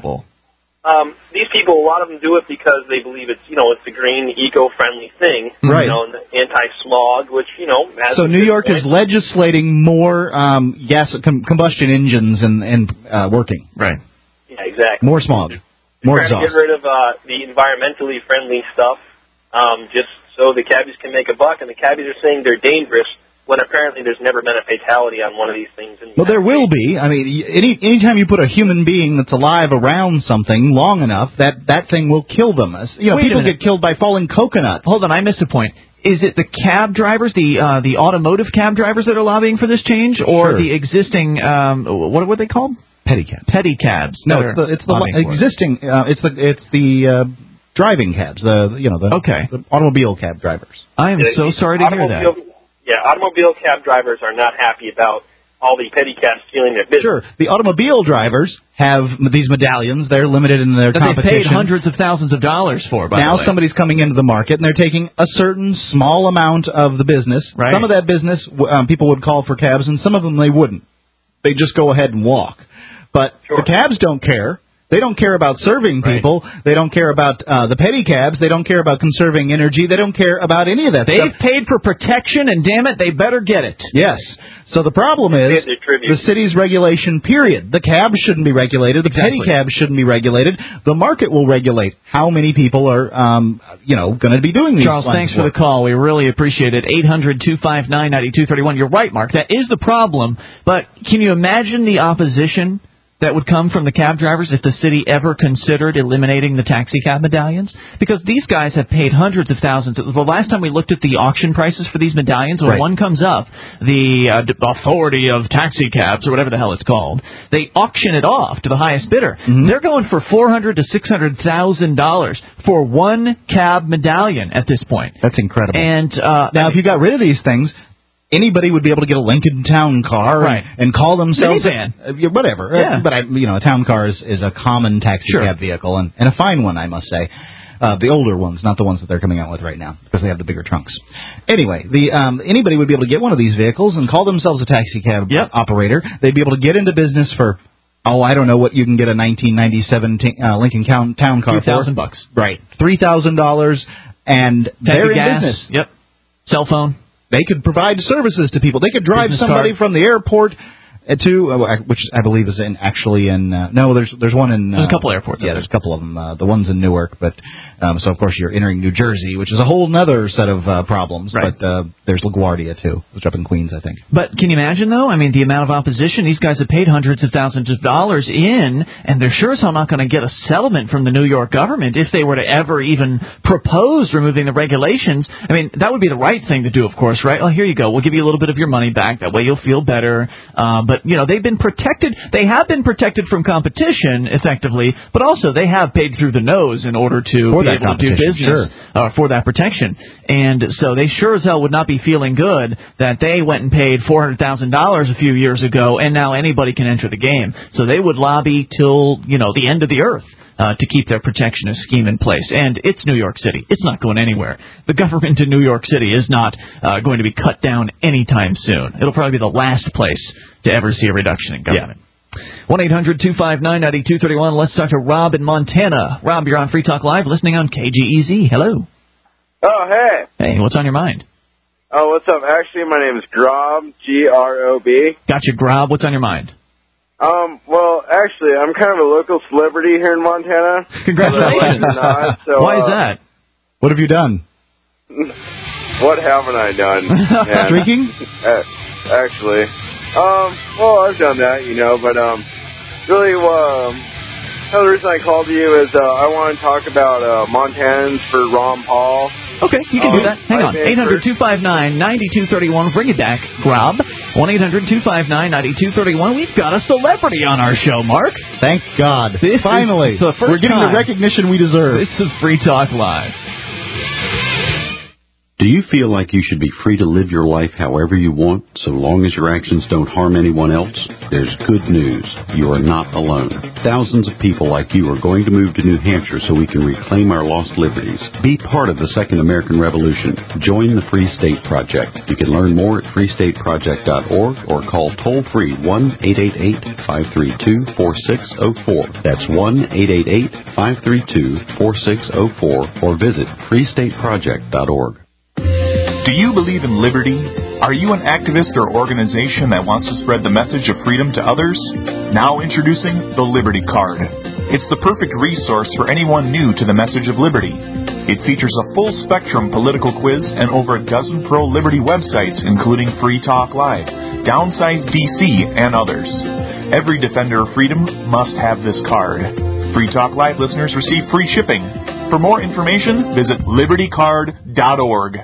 um, these people, a lot of them do it because they believe it's, you know, it's a green, eco-friendly thing. Right. You know, and the anti-smog, which, you know, has so New York point. is legislating more um, gas com combustion engines and, and uh, working. Right. Yeah, exactly. More smog. More They're trying exhaust. to get rid of uh, the environmentally friendly stuff, um, just so the cabbies can make a buck, and the cabbies are saying they're dangerous when apparently there's never been a fatality on one of these things. In the well, there will be. I mean, any anytime you put a human being that's alive around something long enough, that, that thing will kill them. You know, Wait people get killed by falling coconuts. Hold on, I missed a point. Is it the cab drivers, the uh, the automotive cab drivers that are lobbying for this change, or sure. the existing, um, what were they called? Pedicabs. Pedicabs. No, it's the, it's the existing, uh, it's the, it's the, uh, driving cabs, the, you know, the, okay. the automobile cab drivers. I am so sorry to hear that. Yeah, automobile cab drivers are not happy about all the pedicabs stealing their business. Sure. The automobile drivers have these medallions. They're limited in their that competition. They paid hundreds of thousands of dollars for, by now the way. Somebody's coming into the market, and they're taking a certain small amount of the business. Right. Some of that business um, people would call for cabs, and some of them they wouldn't. They just go ahead and walk. But sure. the cabs don't care. They don't care about serving people. Right. They don't care about uh, the pedicabs. They don't care about conserving energy. They don't care about any of that They've stuff. paid for protection, and damn it, they better get it. Yes. So the problem is the city's regulation, period. The cabs shouldn't be regulated. The exactly. pedicabs shouldn't be regulated. The market will regulate how many people are, um, you know, going to be doing these Charles, thanks for the call. We really appreciate it. eight hundred two five nine nine two three one. You're right, Mark. That is the problem. But can you imagine the opposition that would come from the cab drivers if the city ever considered eliminating the taxi cab medallions? Because these guys have paid hundreds of thousands. The last time we looked at the auction prices for these medallions, when right. one comes up, the uh, Authority of Taxi Cabs, or whatever the hell it's called, they auction it off to the highest bidder. Mm-hmm. They're going for four hundred thousand to six hundred thousand dollars for one cab medallion at this point. That's incredible. And uh, now, if you got rid of these things, anybody would be able to get a Lincoln Town Car Right. and, and call themselves Minivan. uh, yeah, whatever. Yeah. Uh, but I, you know, a town car is, is a common taxi Sure. cab vehicle and, and a fine one, I must say. Uh, the older ones, not the ones that they're coming out with right now, because they have the bigger trunks. Anyway, the um, anybody would be able to get one of these vehicles and call themselves a taxi cab Yep. operator. They'd be able to get into business for, oh, I don't know what you can get a nineteen ninety-seven t- uh, Lincoln Town Town Car for. Two thousand bucks. Right, three thousand dollars, and Tank they're of in gas. business. Yep. Cell phone. They could provide services to people. They could drive Business somebody card. from the airport uh, to, uh, which I believe is in actually in. Uh, no, there's there's one in. Uh, There's a couple airports. Yeah, there's a couple of them. Uh, the one's in Newark, but um, so of course you're entering New Jersey, which is a whole other set of uh, problems. Right. But uh, there's LaGuardia too, which is up in Queens, I think. But can you imagine, though? I mean, the amount of opposition. These guys have paid hundreds of thousands of dollars in, and they're sure as hell not going to get a settlement from the New York government if they were to ever even propose removing the regulations. I mean, that would be the right thing to do, of course, right? Well, here you go. We'll give you a little bit of your money back. That way you'll feel better. Uh, but, you know, they've been protected. They have been protected from competition, effectively, but also they have paid through the nose in order to For be that able to do competition, business sure. uh, for that protection. And so they sure as hell would not be feeling good that they went and paid four hundred thousand dollars a few years ago, and now anybody can enter the game. So they would lobby till, you know, the end of the earth uh, to keep their protectionist scheme in place. And it's New York City. It's not going anywhere. The government in New York City is not uh, going to be cut down anytime soon. It'll probably be the last place to ever see a reduction in government. one eight hundred two five nine nine two three one. Let's talk to Rob in Montana. Rob, you're on Free Talk Live, listening on K G E Z. Hello. Oh, hey. Hey, what's on your mind? Oh, what's up? Actually, my name is Grob, G R O B. Gotcha, Grob. What's on your mind? Um, well, actually, I'm kind of a local celebrity here in Montana. Congratulations. Not, so, Why is uh, that? What have you done? What haven't I done? Man. Drinking? Uh, actually. Um, well, I've done that, you know, but, um, really, um, the reason I called you is, uh, I want to talk about, uh, Montanans for Ron Paul. Okay, you can um, do that. Hang on. eight hundred two five nine nine two three one. Bring it back, Grob. one eight hundred two five nine nine two three one. We've got a celebrity on our show, Mark. Thank God. This Finally. is the first We're getting time. the recognition we deserve. This is Free Talk Live. Do you feel like you should be free to live your life however you want, so long as your actions don't harm anyone else? There's good news. You are not alone. Thousands of people like you are going to move to New Hampshire so we can reclaim our lost liberties. Be part of the Second American Revolution. Join the Free State Project. You can learn more at free state project dot org or call toll-free one eight eight eight, five three two, four six zero four. That's one eight eight eight, five three two, four six zero four or visit free state project dot org. Do you believe in liberty? Are you an activist or organization that wants to spread the message of freedom to others? Now introducing the Liberty Card. It's the perfect resource for anyone new to the message of liberty. It features a full-spectrum political quiz and over a dozen pro-liberty websites, including Free Talk Live, Downsize D C, and others. Every defender of freedom must have this card. Free Talk Live listeners receive free shipping. For more information, visit liberty card dot org.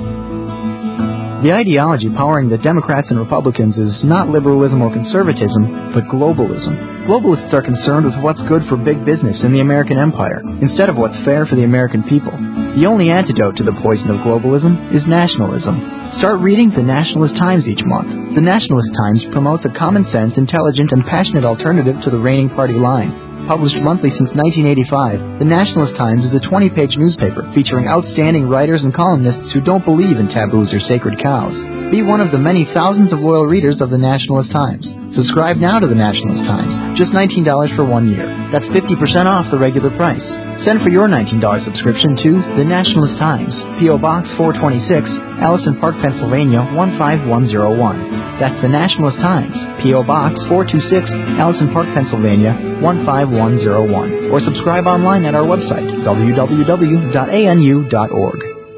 The ideology powering the Democrats and Republicans is not liberalism or conservatism, but globalism. Globalists are concerned with what's good for big business in the American empire, instead of what's fair for the American people. The only antidote to the poison of globalism is nationalism. Start reading the Nationalist Times each month. The Nationalist Times promotes a common-sense, intelligent, and passionate alternative to the reigning party line. Published monthly since nineteen eighty-five, the Nationalist Times is a twenty-page newspaper featuring outstanding writers and columnists who don't believe in taboos or sacred cows. Be one of the many thousands of loyal readers of the Nationalist Times. Subscribe now to the Nationalist Times, just nineteen dollars for one year. That's fifty percent off the regular price. Send for your nineteen dollars subscription to The Nationalist Times, P O. Box four twenty-six, Allison Park, Pennsylvania one five one zero one. That's The Nationalist Times, P O. Box four twenty-six, Allison Park, Pennsylvania one five one zero one. Or subscribe online at our website, w w w dot a n u dot org.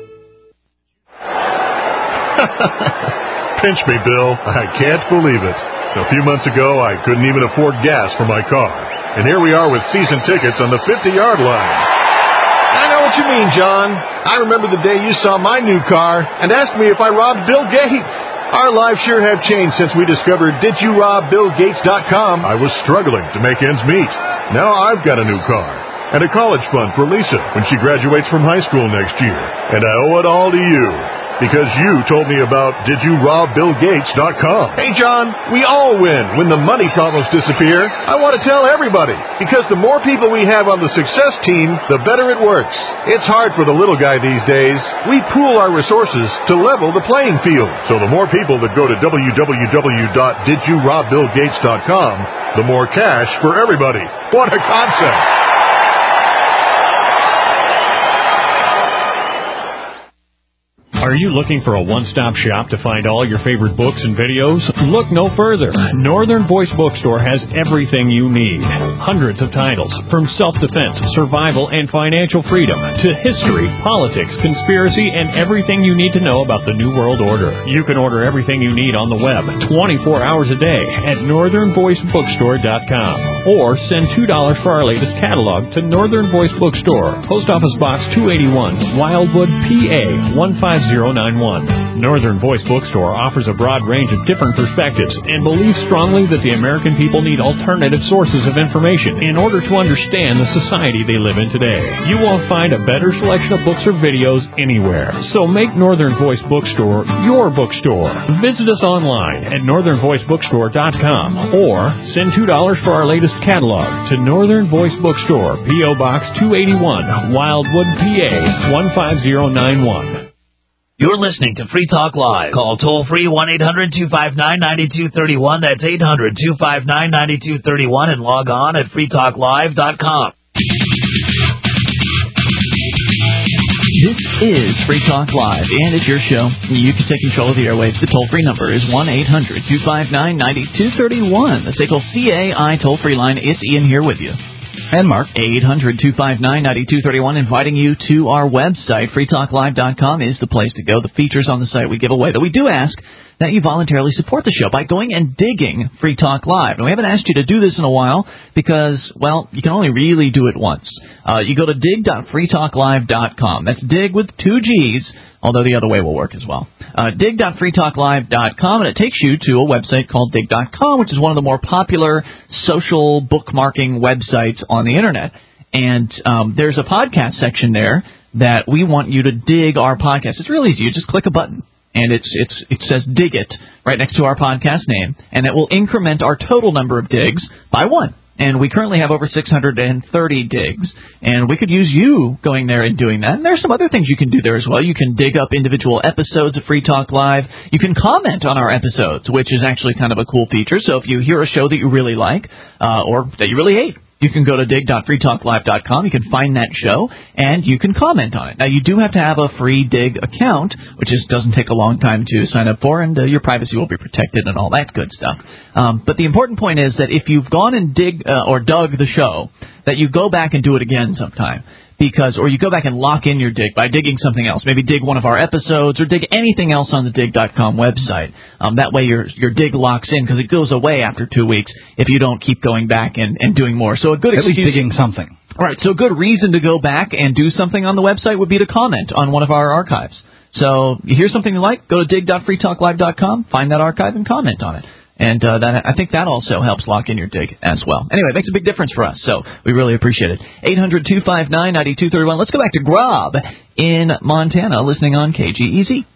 Pinch me, Bill. I can't believe it. A few months ago, I couldn't even afford gas for my car. And here we are with season tickets on the fifty-yard line. I know what you mean, John. I remember the day you saw my new car and asked me if I robbed Bill Gates. Our lives sure have changed since we discovered did you rob bill gates dot com. I was struggling to make ends meet. Now I've got a new car and a college fund for Lisa when she graduates from high school next year. And I owe it all to you. because you told me about did you rob bill gates dot com. Hey, John, we all win when the money problems disappear. I want to tell everybody, because the more people we have on the success team, the better it works. It's hard for the little guy these days. We pool our resources to level the playing field. So the more people that go to w w w dot did you rob bill gates dot com, the more cash for everybody. What a concept! Are you looking for a one-stop shop to find all your favorite books and videos? Look no further. Northern Voice Bookstore has everything you need. Hundreds of titles, from self-defense, survival, and financial freedom, to history, politics, conspiracy, and everything you need to know about the New World Order. You can order everything you need on the web twenty-four hours a day at northern voice bookstore dot com. Or send two dollars for our latest catalog to Northern Voice Bookstore, Post Office Box two eighty-one, Wildwood, P A one five zero nine one. Northern Voice Bookstore offers a broad range of different perspectives and believes strongly that the American people need alternative sources of information in order to understand the society they live in today. You won't find a better selection of books or videos anywhere. So make Northern Voice Bookstore your bookstore. Visit us online at northern voice bookstore dot com or send two dollars for our latest catalog to Northern Voice Bookstore, P O Box two eighty-one, Wildwood, P A one five zero nine one. You're listening to Free Talk Live. Call toll-free one eight hundred two five nine nine two three one. That's eight hundred two five nine nine two three one. And log on at free talk live dot com. This is Free Talk Live, and it's your show. You can take control of the airwaves. The toll-free number is one eight hundred two five nine nine two three one. The S A C L C A I toll-free line. It's Ian here with you. And Mark. eight hundred two five nine nine two three one, inviting you to our website. free talk live dot com is the place to go. The features on the site we give away, that we do ask that you voluntarily support the show by going and digging Free Talk Live. And we haven't asked you to do this in a while because, well, you can only really do it once. Uh, you go to dig dot free talk live dot com. That's dig with two G's, although the other way will work as well. Uh, dig dot free talk live dot com, and it takes you to a website called dig dot com, which is one of the more popular social bookmarking websites on the Internet. And um, there's a podcast section there that we want you to dig our podcast. It's real easy. You just click a button, and it's it's it says dig it right next to our podcast name, and it will increment our total number of digs by one. And we currently have over six hundred thirty digs, and we could use you going there and doing that. And there are some other things you can do there as well. You can dig up individual episodes of Free Talk Live. You can comment on our episodes, which is actually kind of a cool feature. So if you hear a show that you really like uh, or that you really hate, you can go to dig dot free talk live dot com. You can find that show, and you can comment on it. Now, you do have to have a free Dig account, which just doesn't take a long time to sign up for, and uh, your privacy will be protected and all that good stuff. Um, but the important point is that if you've gone and dig uh, or dug the show, that you go back and do it again sometime. Because, or you go back and lock in your dig by digging something else. Maybe dig one of our episodes or dig anything else on the dig dot com website. Um, that way your your dig locks in, because it goes away after two weeks if you don't keep going back and, and doing more. So a good At excuse, least digging something. All right, so a good reason to go back and do something on the website would be to comment on one of our archives. So you hear something you like, go to dig dot free talk live dot com, find that archive, and comment on it. And uh, that, I think that also helps lock in your dig as well. Anyway, it makes a big difference for us, so we really appreciate it. eight hundred two five nine nine two three one. Let's go back to Grob in Montana, listening on K G E Z.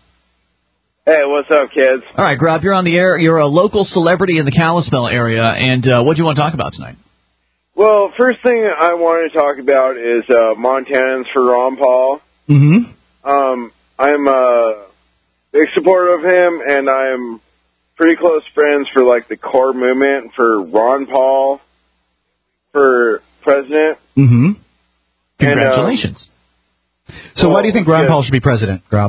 Hey, what's up, kids? All right, Grob, you're on the air. You're a local celebrity in the Kalispell area, and uh, what do you want to talk about tonight? Well, first thing I wanted to talk about is uh, Montanans for Ron Paul. Mm-hmm. Um, I'm a big supporter of him, and I'm pretty close friends for, like, the core movement for Ron Paul for president. Mm-hmm. Congratulations. And, um, so well, why do you think Ron yeah. Paul should be president, Grob?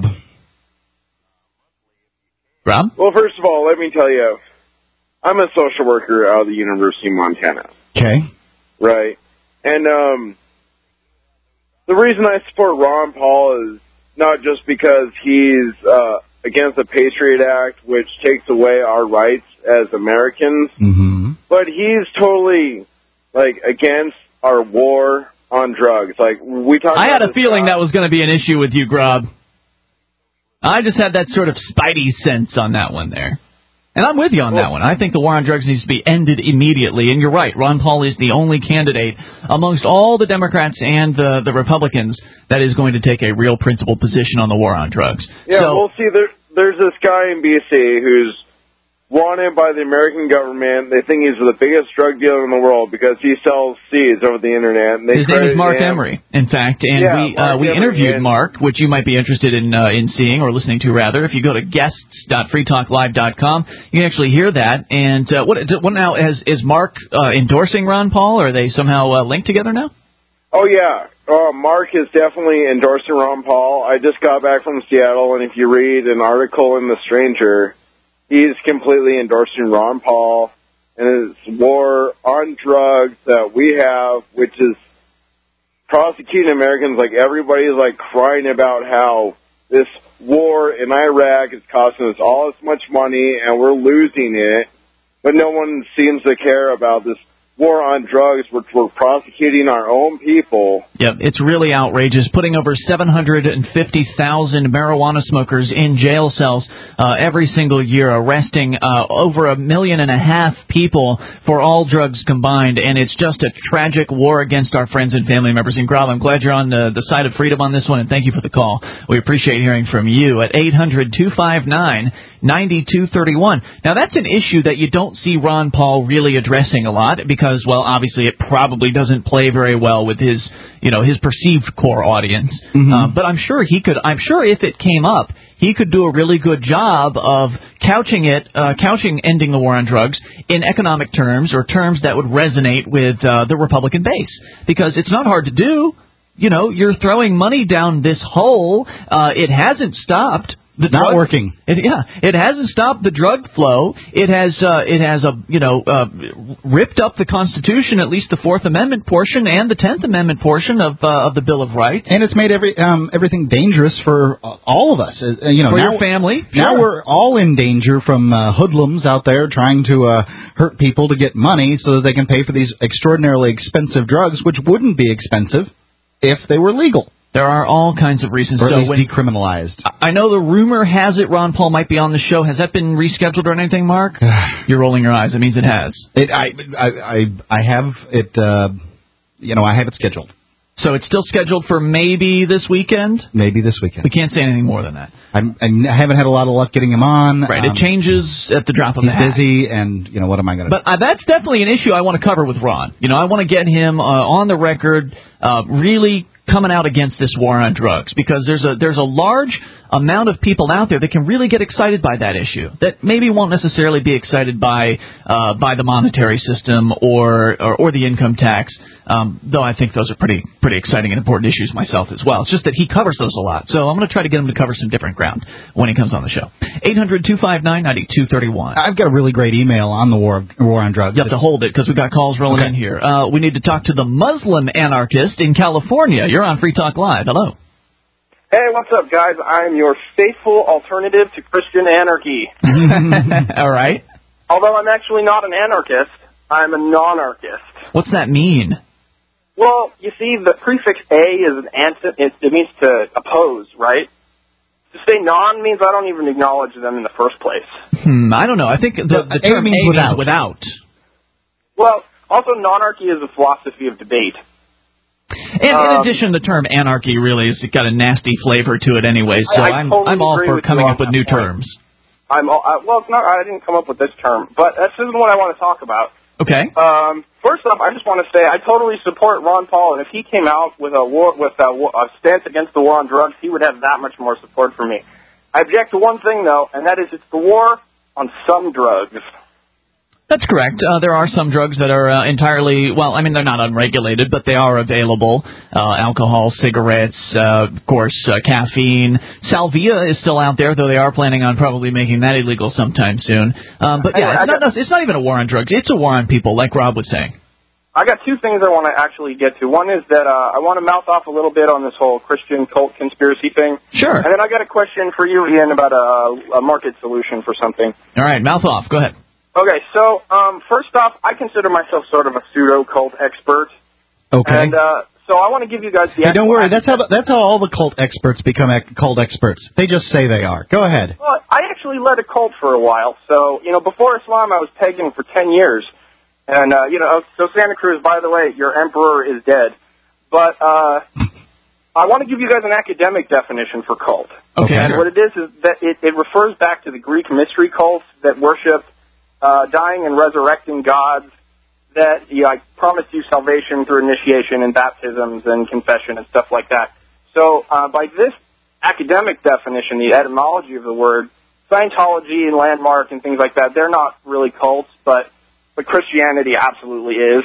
Grob? Well, first of all, let me tell you, I'm a social worker out of the University of Montana. Okay. Right. And um, the reason I support Ron Paul is not just because he's uh, against the Patriot Act, which takes away our rights as Americans, mm-hmm. but he's totally, like, against our war on drugs. Like, we talked I about had a feeling guy. that was going to be an issue with you, Grob. I just had that sort of spidey sense on that one there. And I'm with you on that one. I think the war on drugs needs to be ended immediately. And you're right. Ron Paul is the only candidate amongst all the Democrats and the, the Republicans that is going to take a real principled position on the war on drugs. Yeah, so, we'll see. There, there's this guy in B C who's wanted by the American government. They think he's the biggest drug dealer in the world because he sells seeds over the internet. And they his name is Mark him. Emery, in fact, and Yeah, we Mark uh, we Emery, interviewed and- Mark, which you might be interested in uh, in seeing or listening to rather. If you go to guests dot free talk live dot com, you can actually hear that. And uh, what, what now is is Mark uh, endorsing Ron Paul? Or are they somehow uh, linked together now? Oh, yeah. Uh, Mark is definitely endorsing Ron Paul. I just got back from Seattle, and if you read an article in The Stranger, he's completely endorsing Ron Paul and his war on drugs that we have, which is prosecuting Americans. Like, everybody's, like, crying about how this war in Iraq is costing us all this much money, and we're losing it. But no one seems to care about this war on drugs, which we're prosecuting our own people. Yep, it's really outrageous. Putting over seven hundred fifty thousand marijuana smokers in jail cells uh, every single year, arresting uh, over a million and a half people for all drugs combined, and it's just a tragic war against our friends and family members. And Grob, I'm glad you're on the, the side of freedom on this one, and thank you for the call. We appreciate hearing from you at eight hundred two five nine nine two three one. Now, that's an issue that you don't see Ron Paul really addressing a lot because, well, obviously it probably doesn't play very well with his, you know, his perceived core audience. Mm-hmm. Um, but I'm sure he could, I'm sure if it came up, he could do a really good job of couching it, uh, couching ending the war on drugs in economic terms or terms that would resonate with uh, the Republican base. Because it's not hard to do. You know, you're throwing money down this hole. Uh, it hasn't stopped. The Not drug, working. It, yeah, it hasn't stopped the drug flow. It has, uh, it has a, you know, uh, ripped up the Constitution, at least the Fourth Amendment portion and the Tenth Amendment portion of uh, of the Bill of Rights. And it's made every um, everything dangerous for uh, all of us. Uh, you know, for now, your family. Now Sure. we're all in danger from uh, hoodlums out there trying to uh, hurt people to get money so that they can pay for these extraordinarily expensive drugs, which wouldn't be expensive if they were legal. There are all kinds of reasons. Or at so least when, decriminalized. I know the rumor has it Ron Paul might be on the show. Has that been rescheduled or anything, Mark? You're rolling your eyes. It means it has. It, I, I, I, I have it. Uh, you know, I have it scheduled. So it's still scheduled for maybe this weekend? Maybe this weekend. We can't say anything more than that. I'm, I haven't had a lot of luck getting him on. Right. Um, it changes at the drop of he's a hat. busy, and you know what am I going to? But uh, that's definitely an issue I want to cover with Ron. You know, I want to get him uh, on the record, uh, really coming out against this war on drugs, because there's a there's a large amount of people out there that can really get excited by that issue, that maybe won't necessarily be excited by uh, by the monetary system or or, or the income tax. Um, though I think those are pretty pretty exciting and important issues myself as well. It's just that he covers those a lot, so I'm going to try to get him to cover some different ground when he comes on the show. eight hundred two five nine nine two three one. I've got a really great email on the war war on drugs. You have to hold it because we've got calls rolling okay. in here. Uh, we need to talk to the Muslim anarchist in California. You're on Free Talk Live. Hello. Hey, what's up, guys? I'm your faithful alternative to Christian anarchy. All right. Although I'm actually not an anarchist, I'm a non-anarchist. What's that mean? Well, you see, the prefix A is an anti. It, it means to oppose, right? To say non means I don't even acknowledge them in the first place. Hmm, I don't know. I think the, the, the term A means, A without. means without. Well, also, non-anarchy is a philosophy of debate. And um, in addition, the term anarchy really has got a nasty flavor to it anyway, so I, I I'm, totally I'm all agree for with coming you up with on new that point. terms. I'm all, I, well, it's not. I didn't come up with this term, but this isn't what I want to talk about. Okay. Um, first off, I just want to say I totally support Ron Paul, and if he came out with a war, with a, a stance against the war on drugs, he would have that much more support from me. I object to one thing, though, and that is it's the war on some drugs. That's correct. Uh, there are some drugs that are uh, entirely, well, I mean, they're not unregulated, but they are available. Uh, alcohol, cigarettes, uh, of course, uh, caffeine. Salvia is still out there, though they are planning on probably making that illegal sometime soon. Um, but, yeah, it's not, it's not even a war on drugs. It's a war on people, like Rob was saying. I got two things I want to actually get to. One is that uh, I want to mouth off a little bit on this whole Christian cult conspiracy thing. Sure. And then I got a question for you, Ian, about a, a market solution for something. All right, mouth off. Go ahead. Okay, so um, first off, I consider myself sort of a pseudo-cult expert. Okay. And uh, so I want to give you guys the. Hey, don't worry. That's how that's how all the cult experts become ec- cult experts. They just say they are. Go ahead. Well, I actually led a cult for a while. So you know, before Islam, I was pagan for ten years, and uh, you know, so Santa Cruz. By the way, your emperor is dead. But uh, I want to give you guys an academic definition for cult. Okay. And what it is is that it, it refers back to the Greek mystery cults that worship uh, dying and resurrecting gods that you know, I promised you salvation through initiation and baptisms and confession and stuff like that. So uh, by this academic definition, the etymology of the word, Scientology and Landmark and things like that, they're not really cults, but, but Christianity absolutely is.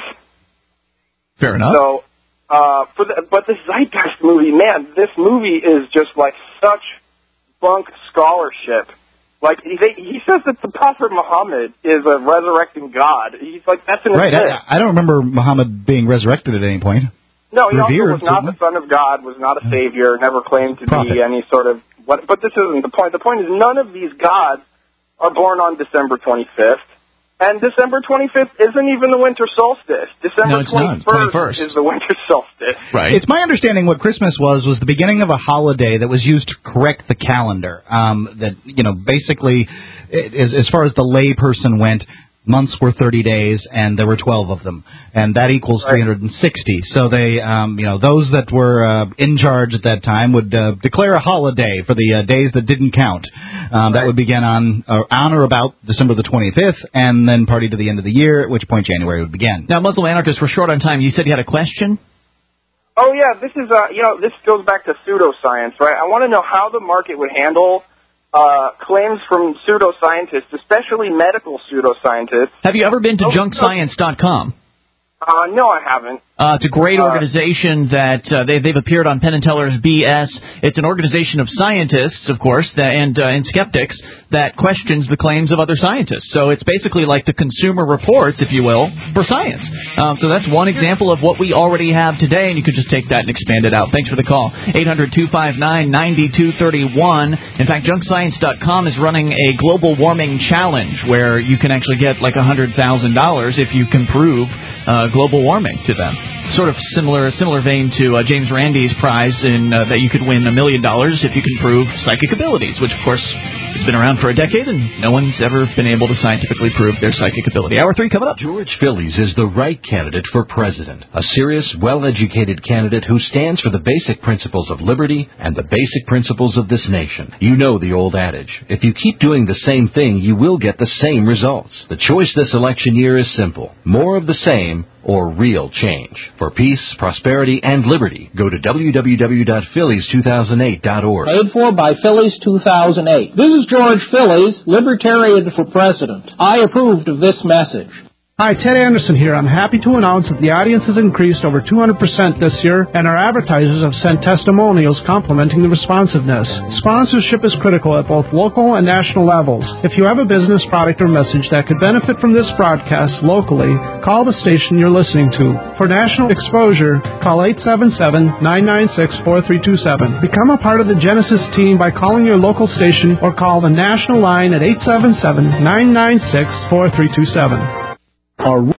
Fair enough. So, uh, for the, but the Zeitgeist movie, man, this movie is just like such bunk scholarship. Like, he, he says that the Prophet Muhammad is a resurrecting God. He's like, that's an Right. I, I don't remember Muhammad being resurrected at any point. No, he Revered, also was not the son of God, was not a savior, never claimed to Prophet. be any sort of... What, but this isn't the point. The point is none of these gods are born on December twenty-fifth. And December twenty-fifth isn't even the winter solstice. December No, it's not. It's twenty-first is the winter solstice. Right. It's my understanding what Christmas was was the beginning of a holiday that was used to correct the calendar. Um, that you know, basically, it, as, as far as the lay person went, months were thirty days, and there were twelve of them, and that equals three hundred sixty. So they, um, you know, those that were uh, in charge at that time would uh, declare a holiday for the uh, days that didn't count. Um, that would begin on uh, on or about December the twenty-fifth, and then party to the end of the year, at which point January would begin. Now, Muslim anarchists, we're short on time. You said you had a question? Oh, yeah, this is, uh, you know, this goes back to pseudoscience, right? I want to know how the market would handle uh, claims from pseudoscientists, especially medical pseudoscientists. Have you ever been to Oh, junk science dot com? Uh, no, I haven't. Uh, it's a great Uh, organization that uh, they, they've appeared on Penn and Teller's B S. It's an organization of scientists, of course, that, and uh, and skeptics that questions the claims of other scientists. So it's basically like the Consumer Reports, if you will, for science. Um, so that's one example of what we already have today, and you could just take that and expand it out. Thanks for the call. eight hundred, two five nine, nine two three one. In fact, junk science dot com is running a global warming challenge where you can actually get like one hundred thousand dollars if you can prove uh, global warming to them. Sort of similar similar vein to uh, James Randi's prize in uh, that you could win a million dollars if you can prove psychic abilities, which, of course, has been around for a decade, and no one's ever been able to scientifically prove their psychic ability. Hour three coming up. George Phillies is the right candidate for president. A serious, well-educated candidate who stands for the basic principles of liberty and the basic principles of this nation. You know the old adage. If you keep doing the same thing, you will get the same results. The choice this election year is simple. More of the same or real change. For peace, prosperity, and liberty, go to w w w dot phillies two thousand eight dot org. Paid for by Phillies two thousand eight. This is George Phillies, Libertarian for President. I approved of this message. Hi, Ted Anderson here. I'm happy to announce that the audience has increased over two hundred percent this year, and our advertisers have sent testimonials complimenting the responsiveness. Sponsorship is critical at both local and national levels. If you have a business, product, or message that could benefit from this broadcast locally, call the station you're listening to. For national exposure, call eight seven seven, nine nine six, four three two seven. Become a part of the Genesis team by calling your local station or call the national line at eight seven seven, nine nine six, four three two seven. Our